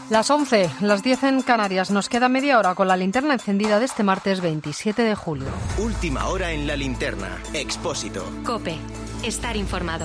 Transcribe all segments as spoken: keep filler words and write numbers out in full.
Las once, las diez en Canarias. Nos queda media hora con la linterna encendida de este martes veintisiete de julio. Última hora en la linterna. Expósito. COPE. Estar informado.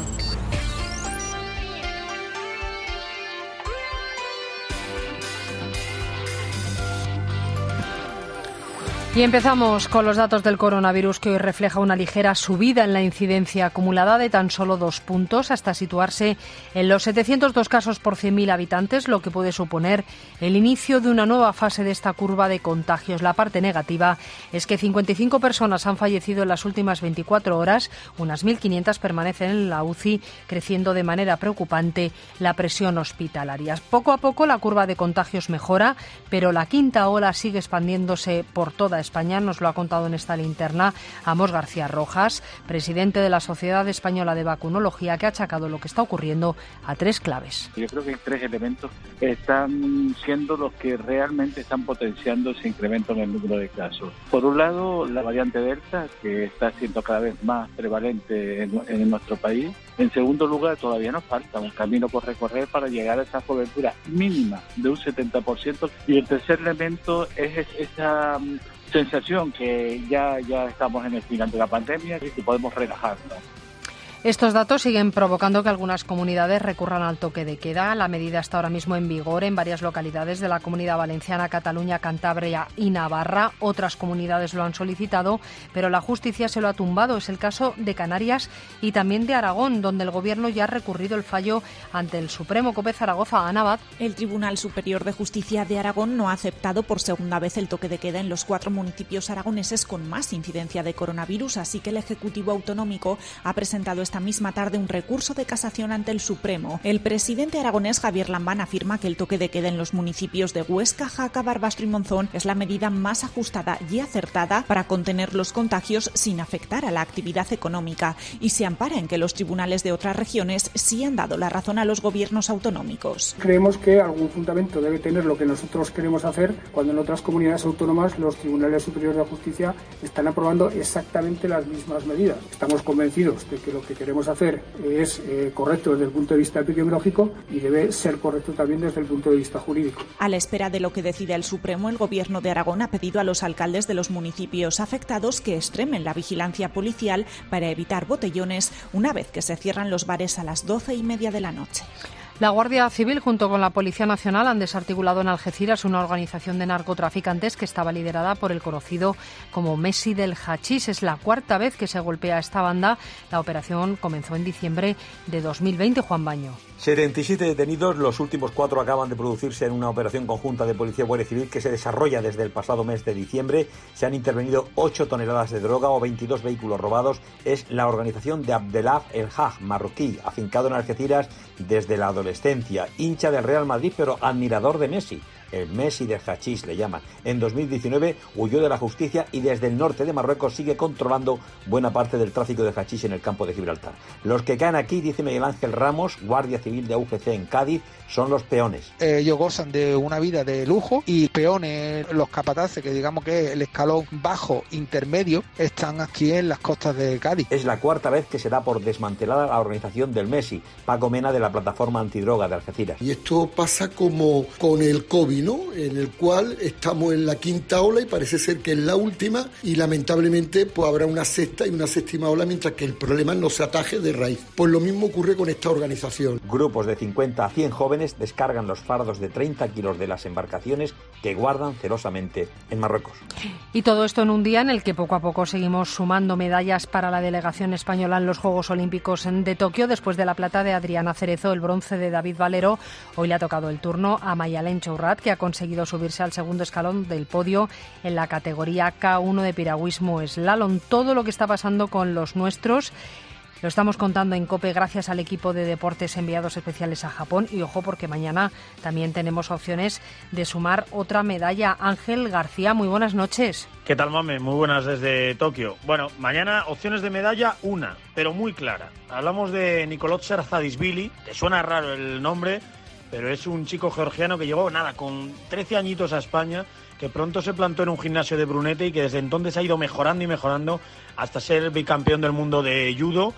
Y empezamos con los datos del coronavirus, que hoy refleja una ligera subida en la incidencia acumulada de tan solo dos puntos hasta situarse en los setecientos dos casos por cien mil habitantes, lo que puede suponer el inicio de una nueva fase de esta curva de contagios. La parte negativa es que cincuenta y cinco personas han fallecido en las últimas veinticuatro horas, unas mil quinientas permanecen en la U C I, creciendo de manera preocupante la presión hospitalaria. Poco a poco la curva de contagios mejora, pero la quinta ola sigue expandiéndose por toda España. Nos lo ha contado en esta linterna Amos García Rojas, presidente de la Sociedad Española de Vacunología, que ha achacado lo que está ocurriendo a tres claves. Yo creo que hay tres elementos que están siendo los que realmente están potenciando ese incremento en el número de casos. Por un lado, la variante Delta, que está siendo cada vez más prevalente en, en nuestro país. En segundo lugar, todavía nos falta un camino por recorrer para llegar a esa cobertura mínima de un setenta por ciento. Y el tercer elemento es esa sensación que ya, ya estamos en el final de la pandemia y que podemos relajarnos. Estos datos siguen provocando que algunas comunidades recurran al toque de queda. La medida está ahora mismo en vigor en varias localidades de la Comunidad Valenciana, Cataluña, Cantabria y Navarra. Otras comunidades lo han solicitado, pero la justicia se lo ha tumbado. Es el caso de Canarias y también de Aragón, donde el Gobierno ya ha recurrido el fallo ante el Supremo. COPE Zaragoza, Ana Abad. El Tribunal Superior de Justicia de Aragón no ha aceptado por segunda vez el toque de queda en los cuatro municipios aragoneses con más incidencia de coronavirus, así que el Ejecutivo Autonómico ha presentado esta misma tarde un recurso de casación ante el Supremo. El presidente aragonés Javier Lambán afirma que el toque de queda en los municipios de Huesca, Jaca, Barbastro y Monzón es la medida más ajustada y acertada para contener los contagios sin afectar a la actividad económica, y se ampara en que los tribunales de otras regiones sí han dado la razón a los gobiernos autonómicos. Creemos que algún fundamento debe tener lo que nosotros queremos hacer cuando en otras comunidades autónomas los tribunales superiores de justicia están aprobando exactamente las mismas medidas. Estamos convencidos de que lo que queremos hacer es eh, correcto desde el punto de vista epidemiológico y debe ser correcto también desde el punto de vista jurídico. A la espera de lo que decida el Supremo, el Gobierno de Aragón ha pedido a los alcaldes de los municipios afectados que extremen la vigilancia policial para evitar botellones una vez que se cierran los bares a las doce y media de la noche. La Guardia Civil junto con la Policía Nacional han desarticulado en Algeciras una organización de narcotraficantes que estaba liderada por el conocido como Messi del Hachís. Es la cuarta vez que se golpea a esta banda. La operación comenzó en diciembre de dos mil veinte. Juan Baño. setenta y siete detenidos, los últimos cuatro acaban de producirse en una operación conjunta de Policía y Guardia Civil que se desarrolla desde el pasado mes de diciembre. Se han intervenido ocho toneladas de droga o veintidós vehículos robados. Es la organización de Abdelaf El Haj, marroquí, afincado en Algeciras desde la adolescencia, hincha del Real Madrid pero admirador de Messi. El Messi del hachís le llaman. En dos mil diecinueve huyó de la justicia y desde el norte de Marruecos sigue controlando buena parte del tráfico de hachís en el campo de Gibraltar. Los que caen aquí, dice Miguel Ángel Ramos, guardia civil de U G C en Cádiz, son los peones. Eh, ellos gozan de una vida de lujo y peones, los capataces, que digamos que es el escalón bajo intermedio, están aquí en las costas de Cádiz. Es la cuarta vez que se da por desmantelada la organización del Messi, Paco Mena, de la plataforma antidroga de Algeciras. Y esto pasa como con el COVID, ¿no? En el cual estamos en la quinta ola y parece ser que es la última y lamentablemente pues habrá una sexta y una séptima ola mientras que el problema no se ataje de raíz. Pues lo mismo ocurre con esta organización. Grupos de cincuenta a cien jóvenes descargan los fardos de treinta kilos de las embarcaciones que guardan celosamente en Marruecos. Y todo esto en un día en el que poco a poco seguimos sumando medallas para la delegación española en los Juegos Olímpicos de Tokio. Después de la plata de Adriana Cerezo, el bronce de David Valero, hoy le ha tocado el turno a Mayalen Chourrat, que ha conseguido subirse al segundo escalón del podio en la categoría K uno de piragüismo slalom. Todo lo que está pasando con los nuestros lo estamos contando en COPE gracias al equipo de deportes enviados especiales a Japón. Y ojo, porque mañana también tenemos opciones de sumar otra medalla. Ángel García, muy buenas noches. ¿Qué tal, Mame? Muy buenas desde Tokio. Bueno, mañana opciones de medalla, una, pero muy clara. Hablamos de Nicolot Serzadishvili. Te suena raro el nombre, pero es un chico georgiano que llegó, nada, con trece añitos a España, que pronto se plantó en un gimnasio de Brunete y que desde entonces ha ido mejorando y mejorando hasta ser bicampeón del mundo de judo.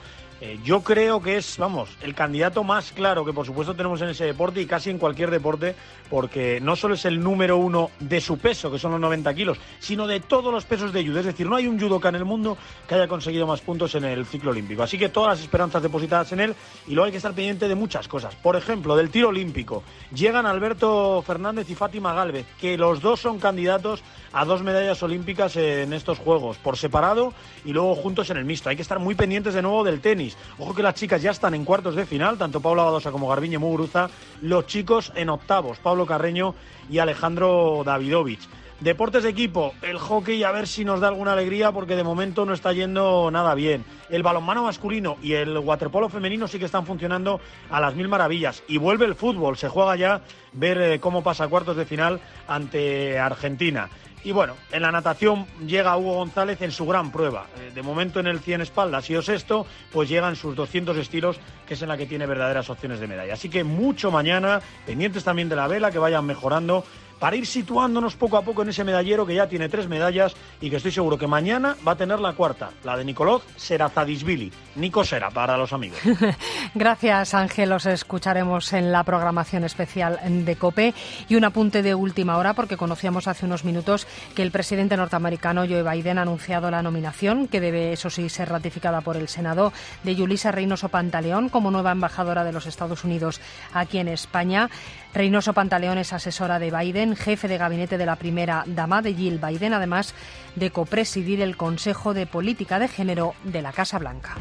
Eh, yo creo que es, vamos, el candidato más claro que por supuesto tenemos en ese deporte y casi en cualquier deporte, porque no solo es el número uno de su peso, que son los noventa kilos, sino de todos los pesos de judo. Es decir, no hay un judoka en el mundo que haya conseguido más puntos en el ciclo olímpico. Así que todas las esperanzas depositadas en él, y luego hay que estar pendiente de muchas cosas. Por ejemplo, del tiro olímpico. Llegan Alberto Fernández y Fátima Gálvez, que los dos son candidatos a dos medallas olímpicas en estos Juegos, por separado y luego juntos en el mixto. Hay que estar muy pendientes de nuevo del tenis. Ojo que las chicas ya están en cuartos de final, tanto Paula Badosa como Garbiñe Muguruza. Los chicos en octavos, Pablo Carreño y Alejandro Davidovich. Deportes de equipo, el hockey, a ver si nos da alguna alegría, porque de momento no está yendo nada bien. El balonmano masculino y el waterpolo femenino sí que están funcionando a las mil maravillas. Y vuelve el fútbol, se juega ya ver eh, cómo pasa cuartos de final ante Argentina. Y bueno, en la natación llega Hugo González en su gran prueba. Eh, de momento en el cien espaldas y o sexto, pues llegan sus doscientos estilos, que es en la que tiene verdaderas opciones de medalla. Así que mucho mañana, pendientes también de la vela, que vayan mejorando, para ir situándonos poco a poco en ese medallero que ya tiene tres medallas y que estoy seguro que mañana va a tener la cuarta, la de Nicolás Serazadishvili. Nico Sera, para los amigos. Gracias, Ángel. Os escucharemos en la programación especial de COPE. Y un apunte de última hora, porque conocíamos hace unos minutos que el presidente norteamericano Joe Biden ha anunciado la nominación, que debe, eso sí, ser ratificada por el Senado, de Yulisa Reynoso Pantaleón como nueva embajadora de los Estados Unidos aquí en España. Reynoso Pantaleón es asesora de Biden, jefe de gabinete de la primera dama de Jill Biden, además de copresidir el Consejo de Política de Género de la Casa Blanca.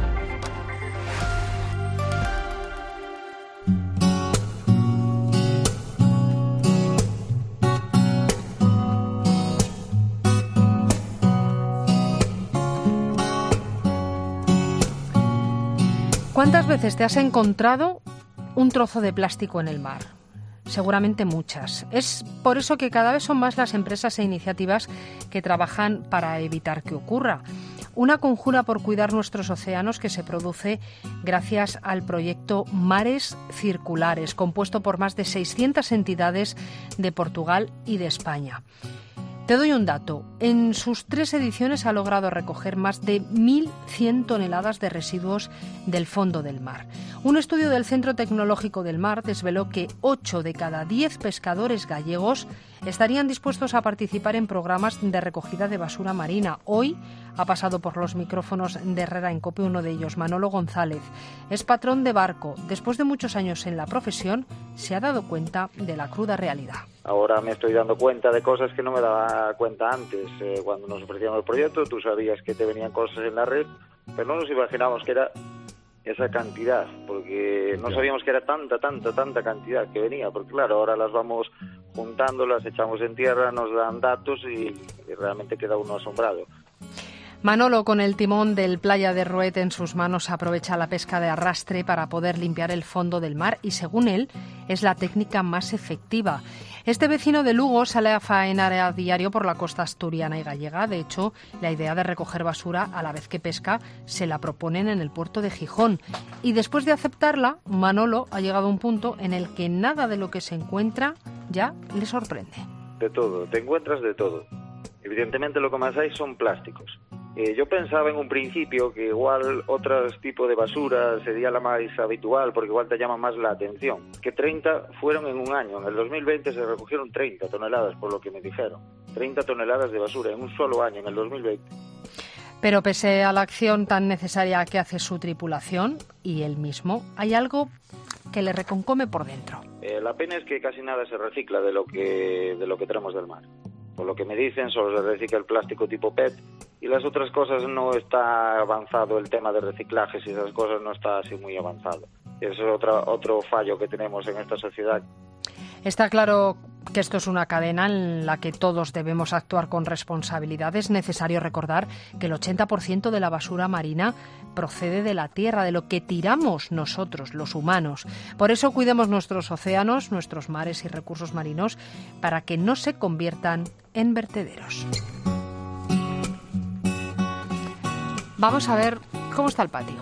¿Cuántas veces te has encontrado un trozo de plástico en el mar? Seguramente muchas. Es por eso que cada vez son más las empresas e iniciativas que trabajan para evitar que ocurra. Una conjura por cuidar nuestros océanos que se produce gracias al proyecto Mares Circulares, compuesto por más de seiscientas entidades de Portugal y de España. Te doy un dato. En sus tres ediciones ha logrado recoger más de mil cien toneladas de residuos del fondo del mar. Un estudio del Centro Tecnológico del Mar desveló que ocho de cada diez pescadores gallegos estarían dispuestos a participar en programas de recogida de basura marina. Hoy ha pasado por los micrófonos de Herrera en COPE uno de ellos, Manolo González. Es patrón de barco. Después de muchos años en la profesión, se ha dado cuenta de la cruda realidad. Ahora me estoy dando cuenta de cosas que no me daba cuenta antes. Eh, cuando nos ofrecían el proyecto, tú sabías que te venían cosas en la red, pero no nos imaginábamos que era esa cantidad, porque no sabíamos que era tanta, tanta, tanta cantidad que venía, porque claro, ahora las vamos juntando, las echamos en tierra, nos dan datos y, y realmente queda uno asombrado. Manolo, con el timón del Playa de Ruet en sus manos, aprovecha la pesca de arrastre para poder limpiar el fondo del mar y, según él, es la técnica más efectiva. Este vecino de Lugo sale a faenar a diario por la costa asturiana y gallega. De hecho, la idea de recoger basura a la vez que pesca se la proponen en el puerto de Gijón. Y después de aceptarla, Manolo ha llegado a un punto en el que nada de lo que se encuentra ya le sorprende. De todo, te encuentras de todo. Evidentemente lo que más hay son plásticos. Eh, yo pensaba en un principio que igual otro tipo de basura sería la más habitual, porque igual te llama más la atención. Que treinta fueron en un año. En el dos mil veinte se recogieron treinta toneladas, por lo que me dijeron. treinta toneladas de basura en un solo año, en el dos mil veinte. Pero pese a la acción tan necesaria que hace su tripulación y él mismo, hay algo que le reconcome por dentro. Eh, la pena es que casi nada se recicla de lo que de lo que traemos del mar. Por lo que me dicen, solo se recicla el plástico tipo P E T y las otras cosas no está avanzado, el tema de reciclajes y esas cosas no está así muy avanzado. Ese es otro, otro fallo que tenemos en esta sociedad. Está claro que esto es una cadena en la que todos debemos actuar con responsabilidad. Es necesario recordar que el ochenta por ciento de la basura marina procede de la tierra, de lo que tiramos nosotros, los humanos. Por eso cuidemos nuestros océanos, nuestros mares y recursos marinos, para que no se conviertan en vertederos. Vamos a ver cómo está el patio.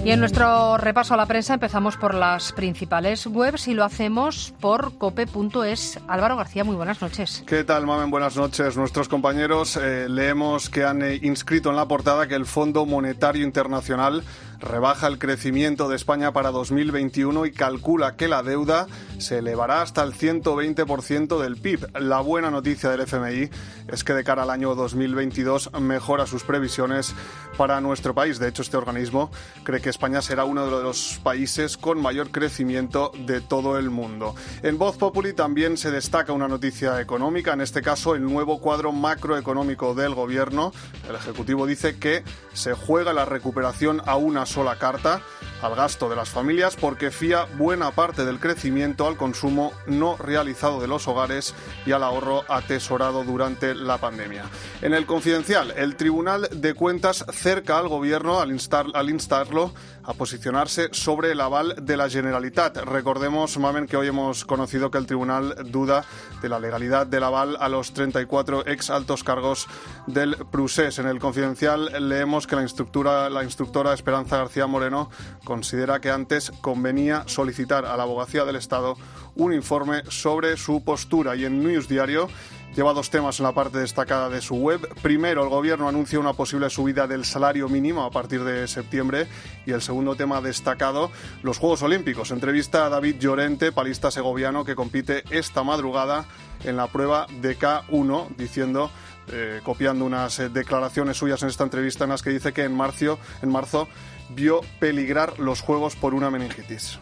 Y en nuestro repaso a la prensa empezamos por las principales webs y lo hacemos por cope punto es. Álvaro García, muy buenas noches. ¿Qué tal, Mamen? Buenas noches. Nuestros compañeros eh, leemos que han eh, inscrito en la portada que el Fondo Monetario Internacional rebaja el crecimiento de España para dos mil veintiuno y calcula que la deuda se elevará hasta el ciento veinte por ciento del P I B. La buena noticia del F M I es que de cara al año dos mil veintidós mejora sus previsiones para nuestro país. De hecho, este organismo cree que España será uno de los países con mayor crecimiento de todo el mundo. En Voz Populi también se destaca una noticia económica, en este caso el nuevo cuadro macroeconómico del Gobierno. El Ejecutivo dice que se juega la recuperación a una sola carta, al gasto de las familias, porque fía buena parte del crecimiento al consumo no realizado de los hogares y al ahorro atesorado durante la pandemia. En el Confidencial, el Tribunal de Cuentas cerca al Gobierno al, instar, al instarlo a posicionarse sobre el aval de la Generalitat. Recordemos, Mamen, que hoy hemos conocido que el Tribunal duda de la legalidad del aval a los treinta y cuatro ex altos cargos del Prusés. En el Confidencial leemos que la instructora, la instructora Esperanza García Moreno considera que antes convenía solicitar a la Abogacía del Estado un informe sobre su postura. Y en News Diario lleva dos temas en la parte destacada de su web. Primero, el Gobierno anuncia una posible subida del salario mínimo a partir de septiembre. Y el segundo tema destacado, los Juegos Olímpicos. Entrevista a David Llorente, palista segoviano, que compite esta madrugada en la prueba de K uno, diciendo, eh, copiando unas eh, declaraciones suyas en esta entrevista, en las que dice que en marzo, en marzo vio peligrar los Juegos por una meningitis.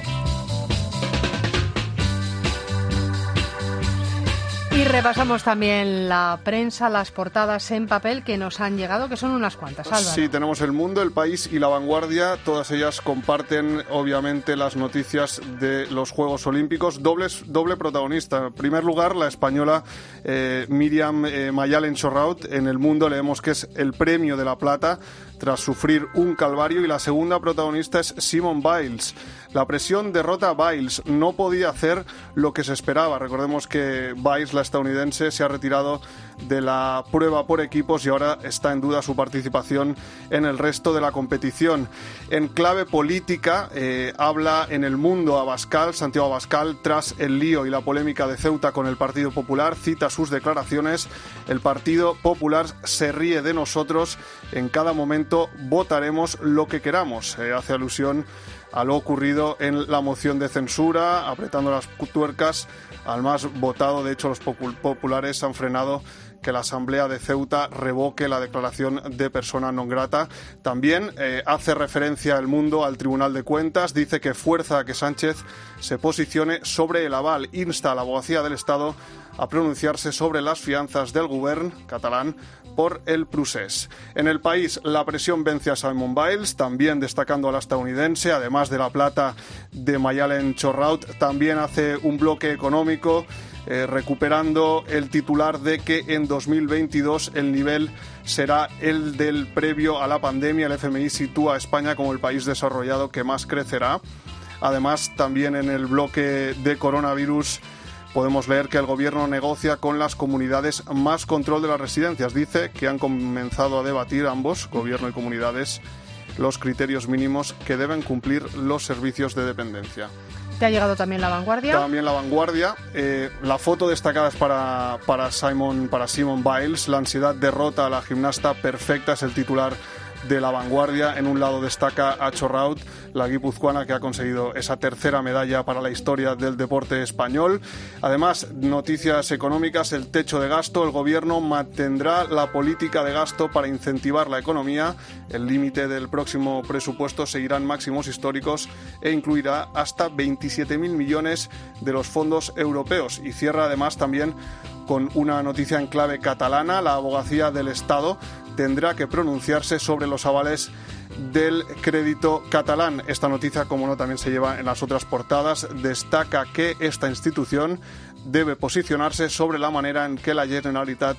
Y repasamos también la prensa, las portadas en papel que nos han llegado, que son unas cuantas, Álvaro. Sí, tenemos El Mundo, El País y La Vanguardia. Todas ellas comparten, obviamente, las noticias de los Juegos Olímpicos. Dobles, doble protagonista. En primer lugar, la española eh, Míriam eh, Mayalen-Chorraut. En El Mundo leemos que es el premio de la plata tras sufrir un calvario, y la segunda protagonista es Simone Biles. La presión derrota a Biles, no podía hacer lo que se esperaba. Recordemos que Biles, la estadounidense, se ha retirado de la prueba por equipos y ahora está en duda su participación en el resto de la competición. En clave política, eh, habla en El Mundo Abascal, Santiago Abascal, tras el lío y la polémica de Ceuta con el Partido Popular, cita sus declaraciones: el Partido Popular se ríe de nosotros, en cada momento votaremos lo que queramos. Eh, hace alusión a lo ocurrido en la moción de censura, apretando las tuercas al más votado. De hecho, los populares han frenado que la Asamblea de Ceuta revoque la declaración de persona non grata. También eh, hace referencia El Mundo al Tribunal de Cuentas, dice que fuerza a que Sánchez se posicione sobre el aval, insta a la Abogacía del Estado a pronunciarse sobre las fianzas del Govern catalán por el Prusés. En El País, la presión vence a Simone Biles, también destacando a la estadounidense, además de la plata de Mayalen-Chorraut. También hace un bloque económico, eh, recuperando el titular de que en dos mil veintidós el nivel será el del previo a la pandemia. El F M I sitúa a España como el país desarrollado que más crecerá. Además, también en el bloque de coronavirus podemos leer que el Gobierno negocia con las comunidades más control de las residencias. Dice que han comenzado a debatir ambos, Gobierno y comunidades, los criterios mínimos que deben cumplir los servicios de dependencia. ¿Te ha llegado también La Vanguardia? También La Vanguardia. Eh, la foto destacada es para, para, Simon, para Simone Biles. La ansiedad derrota a la gimnasta perfecta, es el titular de La Vanguardia. En un lado destaca a Chorraut, la guipuzcoana, que ha conseguido esa tercera medalla para la historia del deporte español. Además, noticias económicas, el techo de gasto. El Gobierno mantendrá la política de gasto para incentivar la economía. El límite del próximo presupuesto seguirán máximos históricos e incluirá hasta veintisiete mil millones de los fondos europeos. Y cierra además también con una noticia en clave catalana. La Abogacía del Estado tendrá que pronunciarse sobre los avales del crédito catalán. Esta noticia, como no, también se lleva en las otras portadas. Destaca que esta institución debe posicionarse sobre la manera en que la Generalitat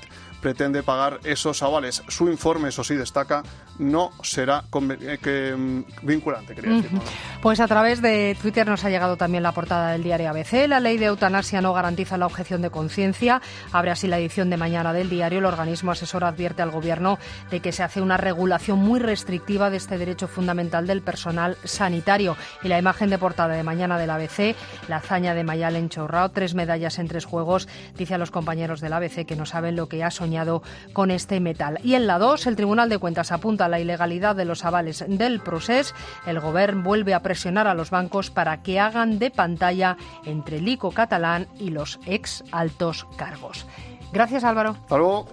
pretende pagar esos avales. Su informe, eso sí, destaca, no será conven- que, um, vinculante, quería decir. Pues a través de Twitter nos ha llegado también la portada del diario A B C. La ley de eutanasia no garantiza la objeción de conciencia. Abre así la edición de mañana del diario. El organismo asesor advierte al Gobierno de que se hace una regulación muy restrictiva de este derecho fundamental del personal sanitario. Y la imagen de portada de mañana del A B C, la hazaña de Mayalen Chourrao, tres medallas en tres juegos, dice a los compañeros del A B C que no saben lo que ha soñado con este metal. Y en la dos, el Tribunal de Cuentas apunta a la ilegalidad de los avales del Procés. El Govern vuelve a presionar a los bancos para que hagan de pantalla entre el I C O catalán y los ex altos cargos. Gracias, Álvaro. Hasta luego.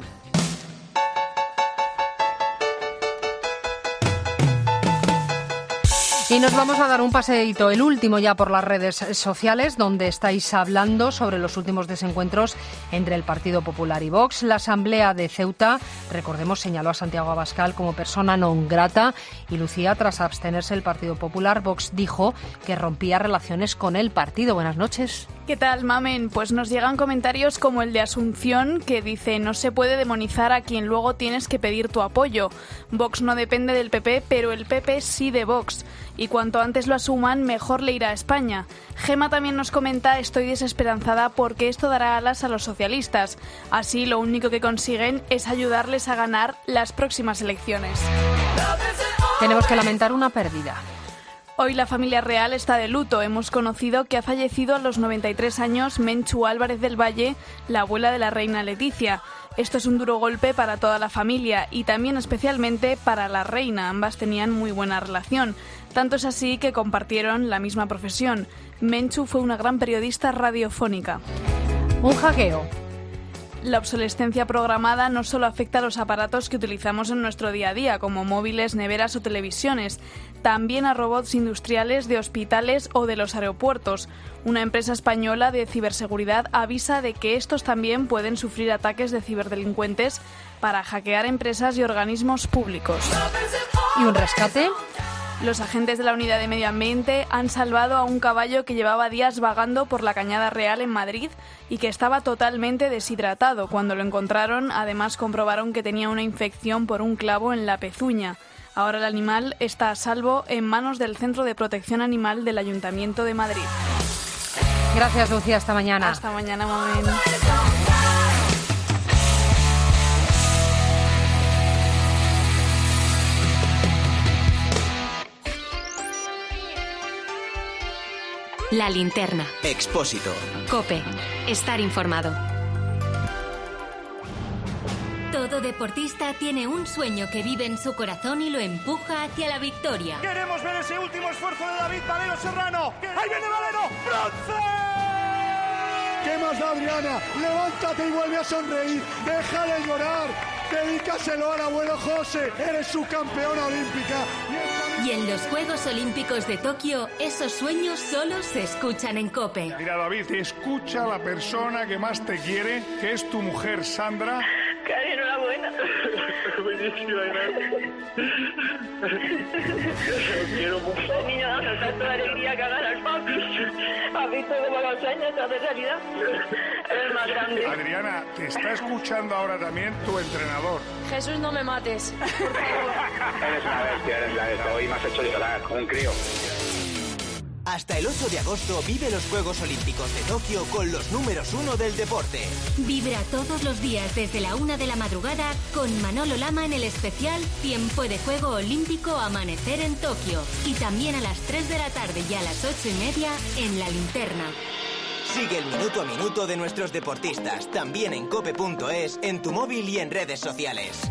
Y nos vamos a dar un paseíto, el último ya por las redes sociales, donde estáis hablando sobre los últimos desencuentros entre el Partido Popular y Vox. La Asamblea de Ceuta, recordemos, señaló a Santiago Abascal como persona non grata y Lucía, tras abstenerse el Partido Popular, Vox dijo que rompía relaciones con el partido. Buenas noches. ¿Qué tal, Mamen? Pues nos llegan comentarios como el de Asunción, que dice: no se puede demonizar a quien luego tienes que pedir tu apoyo. Vox no depende del P P, pero el P P sí de Vox. Y cuanto antes lo asuman, mejor le irá a España. Gema también nos comenta: estoy desesperanzada porque esto dará alas a los socialistas. Así lo único que consiguen es ayudarles a ganar las próximas elecciones. Tenemos que lamentar una pérdida. Hoy la familia real está de luto. Hemos conocido que ha fallecido a los noventa y tres años Menchu Álvarez del Valle, la abuela de la reina Leticia. Esto es un duro golpe para toda la familia y también especialmente para la reina. Ambas tenían muy buena relación. Tanto es así que compartieron la misma profesión. Menchu fue una gran periodista radiofónica. Un hackeo. La obsolescencia programada no solo afecta a los aparatos que utilizamos en nuestro día a día, como móviles, neveras o televisiones, también a robots industriales de hospitales o de los aeropuertos. Una empresa española de ciberseguridad avisa de que estos también pueden sufrir ataques de ciberdelincuentes para hackear empresas y organismos públicos. ¿Y un rescate? Los agentes de la Unidad de Medio Ambiente han salvado a un caballo que llevaba días vagando por la Cañada Real en Madrid y que estaba totalmente deshidratado. Cuando lo encontraron, además comprobaron que tenía una infección por un clavo en la pezuña. Ahora el animal está a salvo en manos del Centro de Protección Animal del Ayuntamiento de Madrid. Gracias, Lucía. Hasta mañana. Hasta mañana, Mamen. La linterna. Expósito. COPE. Estar informado. Todo deportista tiene un sueño que vive en su corazón y lo empuja hacia la victoria. Queremos ver ese último esfuerzo de David Valero Serrano. ¡Ahí viene Valero! ¡Bronce! ¿Qué más da, Adriana? Levántate y vuelve a sonreír. Deja de llorar. Dedícaselo al abuelo José. Eres su campeona olímpica. Y en los Juegos Olímpicos de Tokio, esos sueños solo se escuchan en COPE. Mira, David, te escucha la persona que más te quiere, que es tu mujer, Sandra. Cari, enhorabuena. Buenísima, gracias. Lo quiero mucho. El niño va a saltar toda alegría que haga las papi. ¿Has visto cómo los sueños se hace realidad? Es más grande. Adriana, te está escuchando ahora también tu entrenador. Jesús, no me mates. Eres una bestia, eres la bestia. Hoy me has hecho llorar, como un crío. Hasta el ocho de agosto vive los Juegos Olímpicos de Tokio con los números uno del deporte. Vibra todos los días desde la una de la madrugada con Manolo Lama en el especial Tiempo de Juego Olímpico Amanecer en Tokio. Y también a las tres de la tarde y a las ocho y media en La Linterna. Sigue el minuto a minuto de nuestros deportistas, también en cope punto es, en tu móvil y en redes sociales.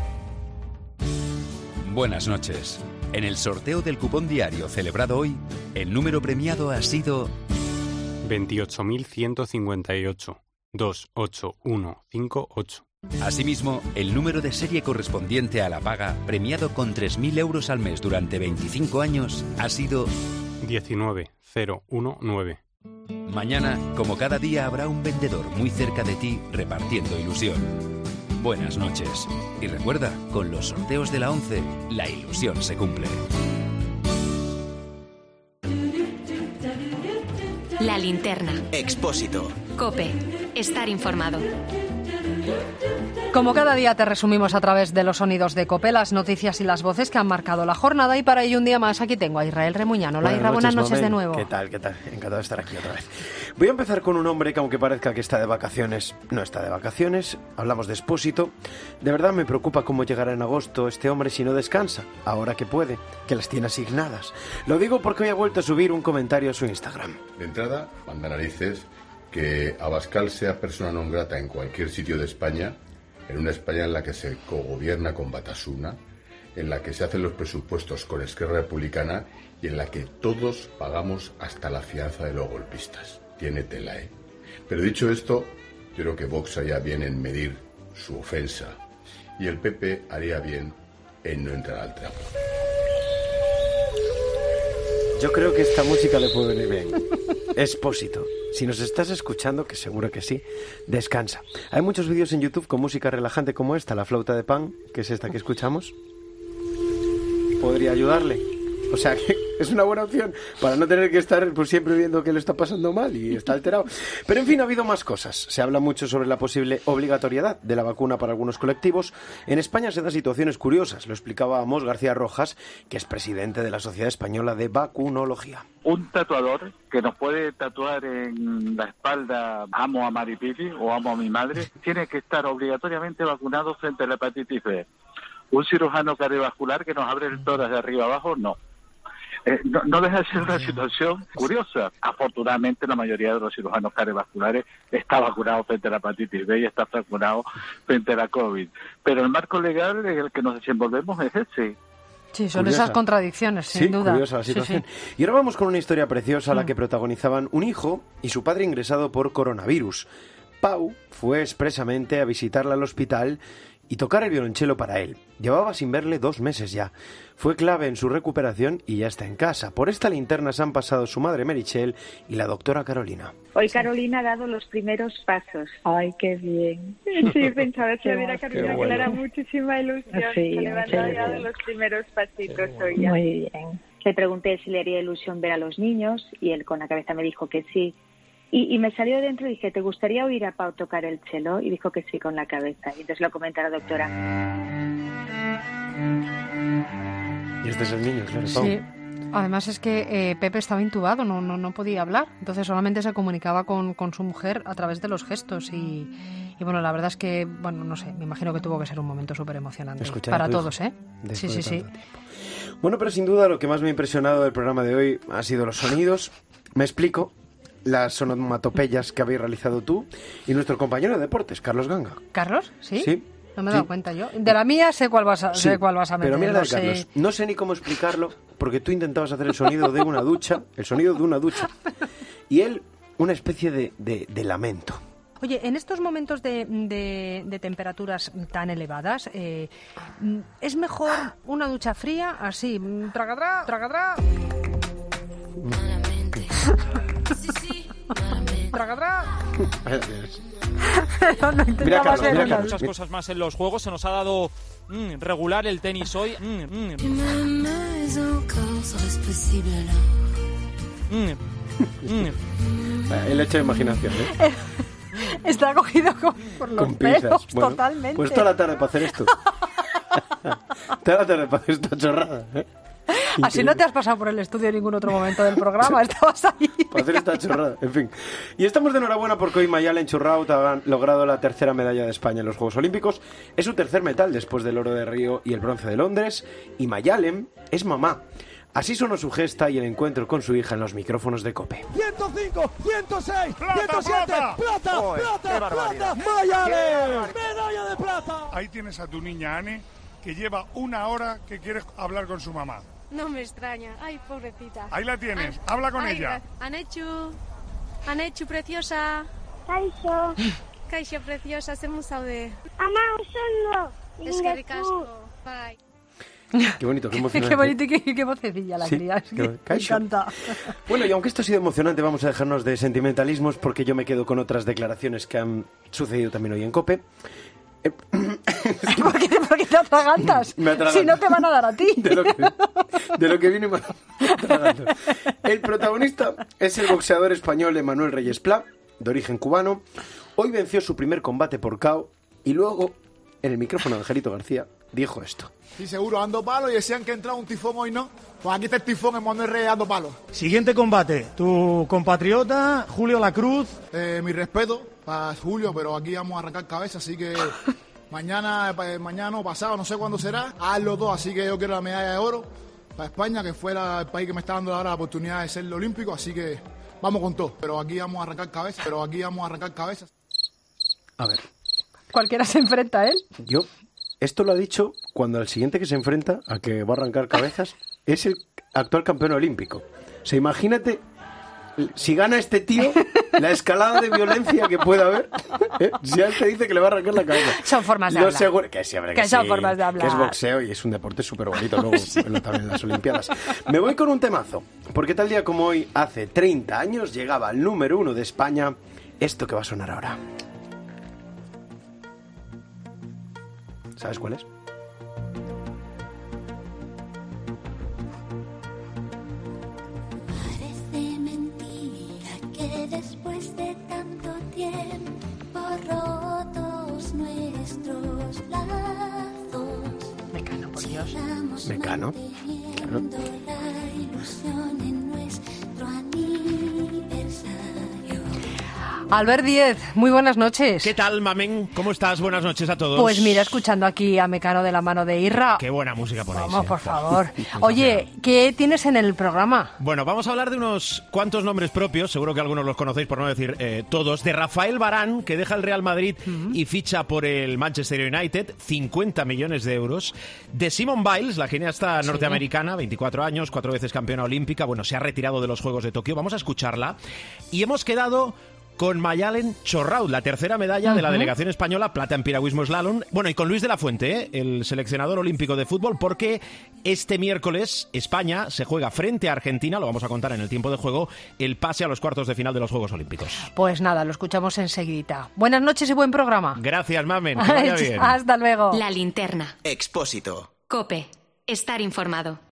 Buenas noches. En el sorteo del cupón diario celebrado hoy, el número premiado ha sido veintiocho mil ciento cincuenta y ocho, dos ocho uno cinco ocho. Asimismo, el número de serie correspondiente a la paga, premiado con tres mil euros al mes durante veinticinco años, ha sido diecinueve cero diecinueve. Mañana, como cada día, habrá un vendedor muy cerca de ti repartiendo ilusión. Buenas noches. Y recuerda, con los sorteos de la once, la ilusión se cumple. La Linterna. Expósito. COPE. Estar informado. do do do Como cada día te resumimos a través de los sonidos de COPE, las noticias y las voces que han marcado la jornada, y para ello un día más aquí tengo a Israel Remuñano. Hola, Israel, buenas noches de nuevo. ¿Qué tal? ¿Qué tal? Encantado de estar aquí otra vez. Voy a empezar con un hombre que, aunque parezca que está de vacaciones, no está de vacaciones. Hablamos de Expósito. De verdad me preocupa cómo llegará en agosto este hombre si no descansa, ahora que puede, que las tiene asignadas. Lo digo porque hoy ha vuelto a subir un comentario a su Instagram. De entrada, manda narices que Abascal sea persona non grata en cualquier sitio de España, en una España en la que se cogobierna con Batasuna, en la que se hacen los presupuestos con Esquerra Republicana y en la que todos pagamos hasta la fianza de los golpistas. Tiene tela, ¿eh? Pero dicho esto, yo creo que Vox haría bien en medir su ofensa y el P P haría bien en no entrar al trapo. Yo creo que esta música le puede venir bien. Expósito, si nos estás escuchando, que seguro que sí, descansa. Hay muchos vídeos en YouTube con música relajante como esta, la flauta de Pan, que es esta que escuchamos. Podría ayudarle. O sea, que es una buena opción para no tener que estar pues, siempre viendo que lo está pasando mal y está alterado. Pero en fin, ha habido más cosas. Se habla mucho sobre la posible obligatoriedad de la vacuna para algunos colectivos. En España se dan situaciones curiosas. Lo explicaba Amos García Rojas, que es presidente de la Sociedad Española de Vacunología. Un tatuador que nos puede tatuar en la espalda amo a Maripili o amo a mi madre, tiene que estar obligatoriamente vacunado frente a la hepatitis B. Un cirujano cardiovascular que nos abre el tórax de arriba abajo, no. Eh, no, no deja de ser una situación curiosa. Afortunadamente, la mayoría de los cirujanos cardiovasculares está vacunado frente a la hepatitis B y está vacunado frente a la COVID. Pero el marco legal en el que nos desenvolvemos es ese. Sí, son Curiosa. esas contradicciones, sin sí, duda. Curiosa la situación. Sí, sí. Y ahora vamos con una historia preciosa, mm. la que protagonizaban un hijo y su padre ingresado por coronavirus. Pau fue expresamente a visitarla al hospital y tocar el violonchelo para él. Llevaba sin verle dos meses ya. Fue clave en su recuperación y ya está en casa. Por esta linterna se han pasado su madre Merichel y la doctora Carolina. Hoy Carolina ha dado los primeros pasos. Ay, qué bien. Sí, pensaba que ver a Carolina, bueno. Que le hará muchísima ilusión. Sí, que le van a dar los primeros pasitos hoy ya. Muy bien. Le pregunté si le haría ilusión ver a los niños y él con la cabeza me dijo que sí. Y, y me salió de dentro y dije, ¿te gustaría oír a Pau tocar el cello? Y dijo que sí, con la cabeza. Y entonces lo comenta la doctora. Y este es el niño, claro, Pau. Sí. Además es que eh, Pepe estaba intubado, no, no, no podía hablar. Entonces solamente se comunicaba con, con su mujer a través de los gestos. Y, y bueno, la verdad es que, bueno, no sé, me imagino que tuvo que ser un momento súper emocionante. Escuchar para todos, ¿eh? Sí, sí, sí. Bueno, pero sin duda lo que más me ha impresionado del programa de hoy ha sido los sonidos. Me explico. Las onomatopeyas que habéis realizado tú y nuestro compañero de deportes, Carlos Ganga. ¿Carlos? ¿Sí? Sí. No me he sí. dado cuenta yo. De la mía sé cuál vas a, sí, sé cuál vas a meter. Pero mira la de no Carlos. Sé... No sé ni cómo explicarlo porque tú intentabas hacer el sonido de una ducha, el sonido de una ducha, y él una especie de, de, de lamento. Oye, en estos momentos de, de, de temperaturas tan elevadas, eh, ¿es mejor una ducha fría? Así, tragadrá, tragadrá... Tragadrá. Pero no mira, Carlos, mira, Carlos, muchas mira. cosas más en los juegos. Se nos ha dado mm, regular el tenis hoy. Mm, mm. Mm, mm. El hecho de imaginación, ¿eh? Está cogido con, por los con pinzas. pelos, bueno, totalmente. Pues toda la tarde para hacer esto. Toda la tarde para hacer esta chorrada, ¿eh? Así no te has pasado por el estudio en ningún otro momento del programa, estabas ahí. Para hacer esta chorrada, en fin. Y estamos de enhorabuena porque hoy Mayalen Churraut ha logrado la tercera medalla de España en los Juegos Olímpicos. Es su tercer metal después del oro de Río y el bronce de Londres. Y Mayalen es mamá. Así sonó su gesta y el encuentro con su hija en los micrófonos de COPE. ciento cinco, ciento seis, plata, ciento siete, plata, plata, Joder, plata, plata, Mayalen, medalla de plata. Ahí tienes a tu niña Anne, que lleva una hora que quiere hablar con su mamá. No me extraña. Ay, pobrecita. Ahí la tienes. Habla con Ay, ella. Anechu. Anechu, preciosa. Kaixo. Kaixo, preciosa. Hacemos saude. Ama, osondo. Es que ricasco. Bye. Qué bonito, qué emocionante. Qué bonito y qué, qué vocecilla la sí, cría. Es que me Kaixo. encanta. Bueno, y aunque esto ha sido emocionante, vamos a dejarnos de sentimentalismos porque yo me quedo con otras declaraciones que han sucedido también hoy en COPE. ¿Por qué, ¿Por qué te atragantas? Si no te van a dar a ti. De lo que, de lo que viene me atragando. El protagonista es el boxeador español Emanuel Reyes Plá, de origen cubano. Hoy venció su primer combate por K O y luego en el micrófono de Angelito García, dijo esto. Sí, seguro, dando palos y decían que entraba un tifón hoy, ¿no? Pues aquí está el tifón en Manuel Reyes dando palos. Siguiente combate, tu compatriota Julio Lacruz. Eh, mi respeto para Julio, pero aquí vamos a arrancar cabeza, así que mañana, mañana o pasado, no sé cuándo será, a los dos, así que yo quiero la medalla de oro para España, que fuera el país que me está dando ahora la oportunidad de ser el olímpico, así que vamos con todo. Pero aquí vamos a arrancar cabeza, pero aquí vamos a arrancar cabeza. A ver. Cualquiera se enfrenta a él. Yo, esto lo ha dicho cuando el siguiente que se enfrenta, a que va a arrancar cabezas, es el actual campeón olímpico. O sea, imagínate, si gana este tío, la escalada de violencia que puede haber, ¿eh? Si él te dice que le va a arrancar la cabeza. Son formas de Lo hablar. seguro, que, sí, hombre, que, que son sí, formas de hablar. Que es boxeo y es un deporte súper bonito, luego sí. También en las Olimpiadas. Me voy con un temazo, porque tal día como hoy, hace treinta años, llegaba al número uno de España esto que va a sonar ahora. ¿Sabes cuál es? Parece mentira que después de tanto tiempo rotos nuestros lazos. Mecano, por Dios. Mecano. Claro. La ilusión en nuestro aniversario. Albert Díez, muy buenas noches. ¿Qué tal, Mamen? ¿Cómo estás? Buenas noches a todos. Pues mira, escuchando aquí a Mecano de la mano de Irra. Qué buena música ponéis. Vamos, eh. por favor. Oye, ¿qué tienes en el programa? Bueno, vamos a hablar de unos cuantos nombres propios, seguro que algunos los conocéis, por no decir eh, todos, de Rafael Varane, que deja el Real Madrid uh-huh. y ficha por el Manchester United, cincuenta millones de euros. De Simone Biles, la gimnasta sí. norteamericana, veinticuatro años, cuatro veces campeona olímpica, bueno, se ha retirado de los Juegos de Tokio. Vamos a escucharla. Y hemos quedado con Mayalen Chorraut, la tercera medalla uh-huh. de la delegación española, plata en piragüismo slalom. Bueno, y con Luis de la Fuente, ¿eh? el seleccionador olímpico de fútbol, porque este miércoles España se juega frente a Argentina, lo vamos a contar en el tiempo de juego, el pase a los cuartos de final de los Juegos Olímpicos. Pues nada, lo escuchamos enseguidita. Buenas noches y buen programa. Gracias, Mamen, que vaya bien. Hasta luego. La linterna. Expósito. COPE. Estar informado.